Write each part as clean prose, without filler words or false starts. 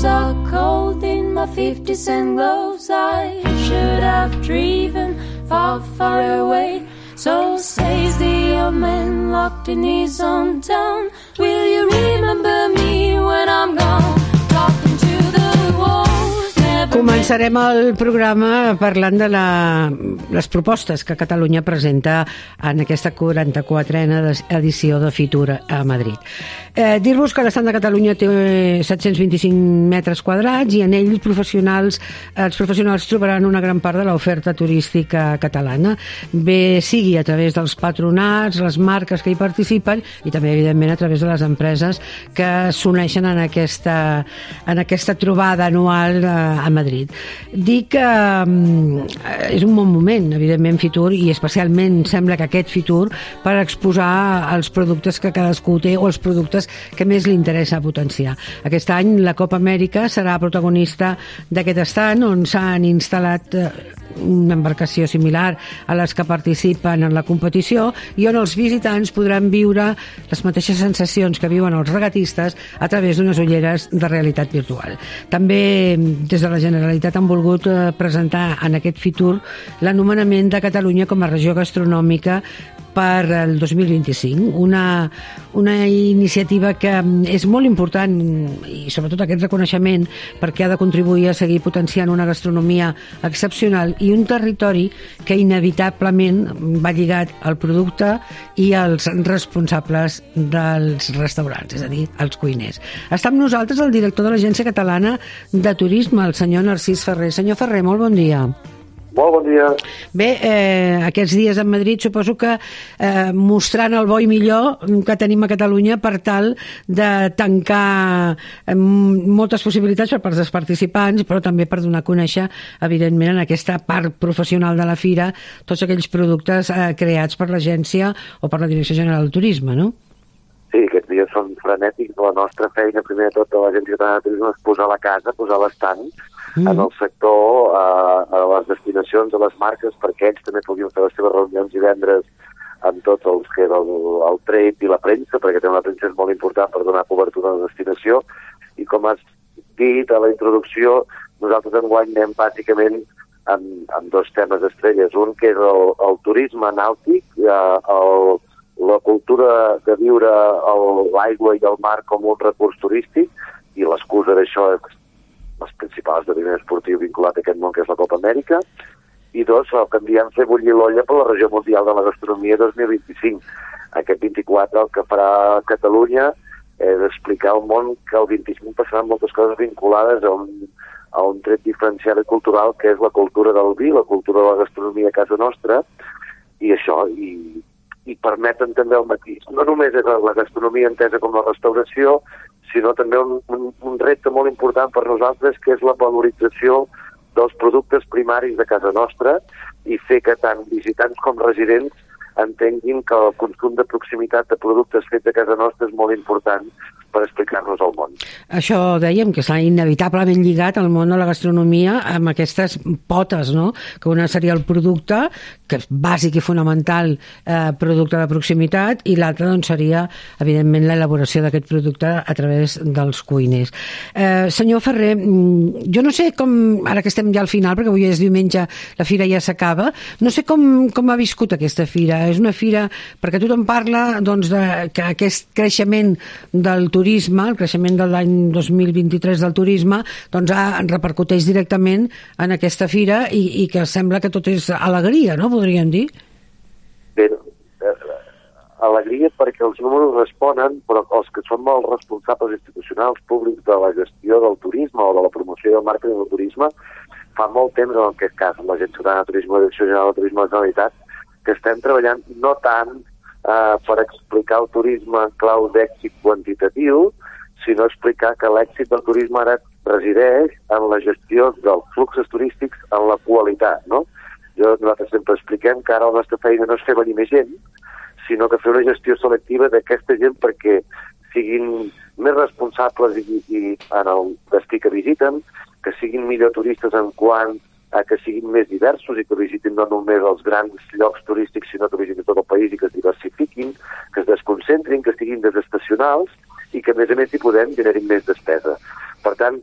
are cold in my 50-cent gloves. I should have driven far, far away. So says the old man locked in his own town. Will you remember me when I'm gone? Talking to the walls. Començarem el programa parlant de les propostes que Catalunya presenta en aquesta 44a edició de Fitur a Madrid. Dir-vos que l'Estat de Catalunya té 725 metres quadrats i en ell els professionals trobaran una gran part de l'oferta turística catalana, bé sigui a través dels patronats, les marques que hi participen i també, evidentment, a través de les empreses que s'uneixen en aquesta trobada anual a Madrid. Dic que és un bon moment, evidentment, Fitur, i especialment sembla que aquest Fitur per exposar els productes que cadascú té o els productes que més li interessa potenciar. Aquest any la Copa Amèrica serà protagonista d'aquest estand on s'han instal·lat una embarcació similar a les que participen en la competició i on els visitants podran viure les mateixes sensacions que viuen els regatistes a través d'unes ulleres de realitat virtual. També des de la Generalitat han volgut presentar en aquest Fitur l'anomenament de Catalunya com a regió gastronòmica per el 2025, una iniciativa que és molt important i sobretot aquest reconeixement perquè ha de contribuir a seguir potenciant una gastronomia excepcional i un territori que inevitablement va lligat al producte i als responsables dels restaurants, és a dir, als cuiners. Està amb nosaltres el director de l'Agència Catalana de Turisme, el senyor Narcís Ferrer. Senyor Ferrer, molt bon dia. Molt bon dia. Bé, aquests dies a Madrid suposo que mostrant el bo i millor que tenim a Catalunya per tal de tancar moltes possibilitats per part dels participants, però també per donar a conèixer, evidentment, en aquesta part professional de la fira, tots aquells productes creats per l'agència o per la Direcció General del Turisme, no? Sí, aquests dies són frenètics. La nostra feina, primer de tot, de l'Agència Catalana de Turisme és posar la casa, posar l'estand en el sector, a les destinacions, a les marques, perquè ells també podien fer les seves reunions divendres amb tots els que és el trade i la premsa, perquè també la premsa és molt important per donar cobertura a la destinació. I com has dit a la introducció, nosaltres enguany anem bàsicament amb dos temes estrelles. Un que és el turisme nàutic, la cultura de viure l'aigua i el mar com un recurs turístic, i l'excusa d'això és les principals esdeveniments esportius vinculat a aquest món que és la Copa Amèrica, i dos, el que en diem fer bullir l'olla per la regió mundial de la gastronomia 2025. Aquest 24 el que farà Catalunya és explicar al món que el 25 passaran moltes coses vinculades a un tret diferencial i cultural que és la cultura del vi, la cultura de la gastronomia a casa nostra, i això, i permeten també el matís. No només és la gastronomia entesa com la restauració, sinó també un repte molt important per nosaltres, que és la valorització dels productes primaris de casa nostra i fer que tant visitants com residents entenguin que el consum de proximitat de productes fets a casa nostra és molt important per explicar-nos al món. Això dèiem, que s'ha inevitablement lligat al món de la gastronomia amb aquestes potes, no? Que una seria el producte, que és bàsic i fonamental, producte de proximitat, i l'altra doncs, seria, evidentment, l'elaboració d'aquest producte a través dels cuiners. Senyor Ferrer, jo no sé com, ara que estem ja al final, perquè avui és diumenge, la fira ja s'acaba, no sé com ha viscut aquesta fira. És una fira, perquè tothom parla doncs, que aquest creixement del turisme, el creixement de l'any 2023 del turisme, doncs repercuteix directament en aquesta fira i que sembla que tot és alegria, no? Podríem dir? Bé, alegria perquè els números responen, però els que som els responsables institucionals públics de la gestió del turisme o de la promoció i el màrqueting del turisme, fa molt temps, en aquest cas, l'Agència Catalana de Turisme, la Direcció General de Turisme de la Generalitat, que estem treballant no tant per explicar el turisme en clau d'èxit quantitatiu, sinó explicar que l'èxit del turisme ara resideix en la gestió dels fluxos turístics en la qualitat, no? Nosaltres sempre expliquem que ara la nostra feina no és fer venir més gent, sinó que fer una gestió selectiva d'aquesta gent perquè siguin més responsables i en el destí que visiten, que siguin millor turistes en quant a que siguin més diversos i que visitin no només els grans llocs turístics, sinó que visitin tot el país i que es diversifiquin, que es desconcentrin, que siguin desestacionals i que, a més hi podem, generin més despesa. Per tant,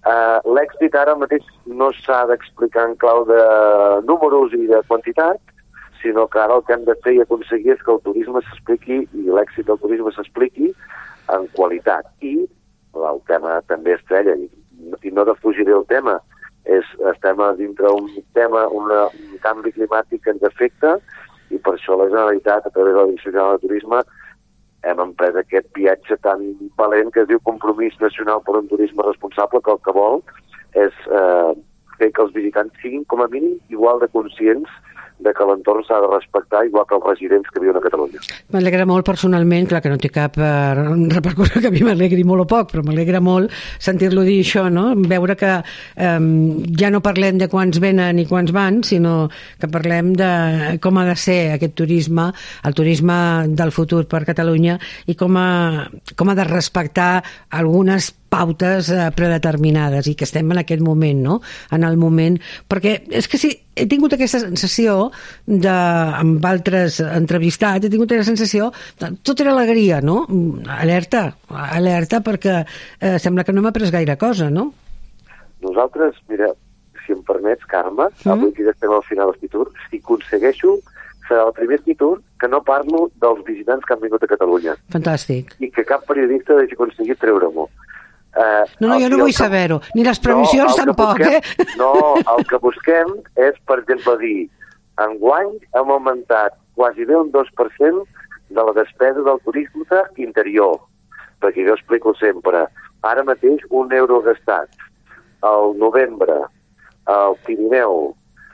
L'èxit ara mateix no s'ha d'explicar en clau de números i de quantitat, sinó que ara el que hem de fer i aconseguir és que el turisme s'expliqui i l'èxit del turisme s'expliqui en qualitat. I el tema també estrella, i no defugiré el tema, estem dintre un tema, un canvi climàtic que ens afecta, i per això la Generalitat, a través de la Direcció General de Turisme, hem emprès aquest viatge tan valent que es diu Compromís Nacional per un Turisme Responsable, que el que vol és fer que els visitants siguin com a mínim igual de conscients de que l'entorn s'ha de respectar igual que els residents que viuen a Catalunya. M'alegra molt personalment, clar que no té cap repercussió que a mi m'alegri molt o poc, però m'alegra molt sentir-lo dir això, no? Veure que ja no parlem de quants venen i quants van, sinó que parlem de com ha de ser aquest turisme, el turisme del futur per Catalunya, i com ha de respectar algunes pautes predeterminades, i que estem en aquest moment, no? En el moment, perquè és que sí, he tingut aquesta sensació amb altres entrevistats, he tingut aquesta sensació tot era alegria, no? Alerta perquè sembla que no m'ha pres gaire cosa, no? Nosaltres, mira, si em permets, Carme, avui que ja estem al final del Fitur, si aconsegueixo, serà el primer Fitur que no parlo dels visitants que han vingut a Catalunya. Fantàstic. I que cap periodista hagi aconseguit treure-m'ho. No, jo no vull saber-ho, ni les previsions tampoc, No, el que busquem és, per exemple, dir enguany hem augmentat quasi bé un 2% de la despesa del turisme interior, perquè jo explico sempre, ara mateix €1 gastat al novembre al Pirineu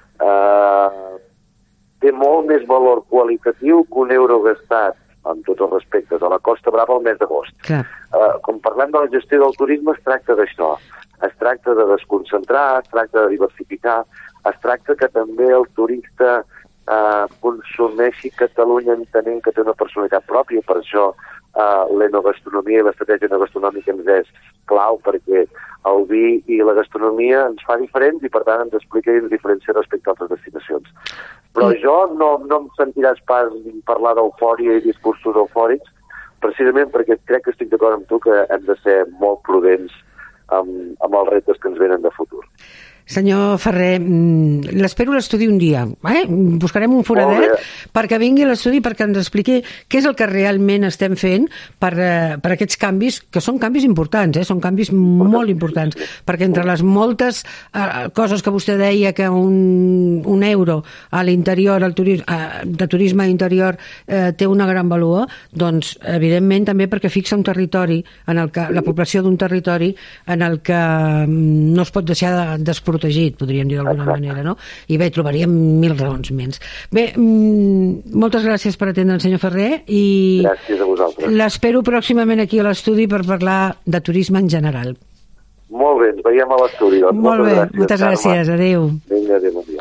té molt més valor qualitatiu que €1 gastat, amb tots els respectes, a la Costa Brava al mes d'agost. Com parlem de la gestió del turisme, es tracta d'això. Es tracta de desconcentrar, es tracta de diversificar, es tracta que també el turista consumeixi Catalunya entenent que té una personalitat pròpia, per això l'enogastronomia i l'estratègia enogastronòmica ens és clau, perquè el vi i la gastronomia ens fa diferents i per tant ens explica i ens diferencia respecte a altres destinacions. Però jo no em sentiràs pas parlar d'eufòria i discursos eufòrics, precisament perquè crec que estic d'acord amb tu que hem de ser molt prudents amb els reptes que ens venen de futur. Senyor Ferrer, l'espero a l'estudi un dia. Buscarem un foradet perquè vingui a l'estudi perquè ens expliqui què és el que realment estem fent per aquests canvis, que són canvis importants, són canvis molt importants, perquè entre les moltes coses que vostè deia que un euro a l'interior, de turisme interior, té una gran valor, doncs evidentment també perquè fixa un territori, la població d'un territori en el que no es pot deixar desprotegit, podríem dir d'alguna manera, no? I bé, trobaríem 1000 raons menys. Bé, moltes gràcies per atendre el senyor Ferrer i gràcies a vosaltres. L'espero pròximament aquí a l'estudi per parlar de turisme en general. Molt bé, ens veiem a l'estudi. Molt bé, moltes gràcies, adéu. Vinga, adéu.